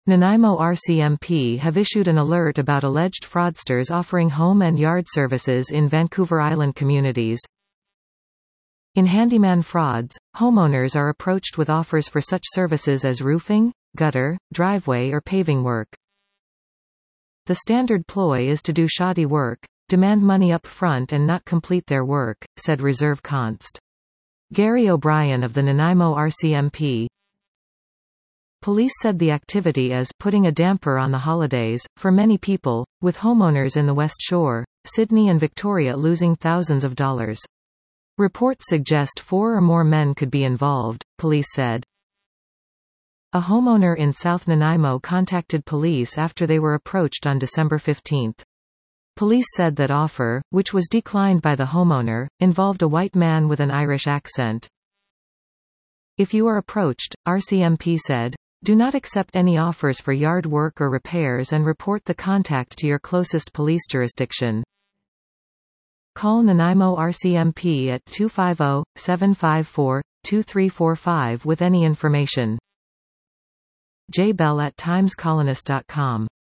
Nanaimo RCMP have issued an alert about alleged fraudsters offering home and yard services in Vancouver Island communities. In handyman frauds, homeowners are approached with offers for such services as roofing, gutter, driveway or paving work. The standard ploy is to do shoddy work, demand money up front and not complete their work, said Reserve Const. Gary O'Brien of the Nanaimo RCMP. Police said the activity is putting a damper on the holidays for many people, with homeowners in the West Shore, Sydney and Victoria losing thousands of dollars. Reports suggest 4 or more men could be involved, police said. A homeowner in South Nanaimo contacted police after they were approached on December 15. Police said that offer, which was declined by the homeowner, involved a white man with an Irish accent. If you are approached, RCMP said, do not accept any offers for yard work or repairs and report the contact to your closest police jurisdiction. Call Nanaimo RCMP at 250-754-2345 with any information. J. Bell at timescolonist.com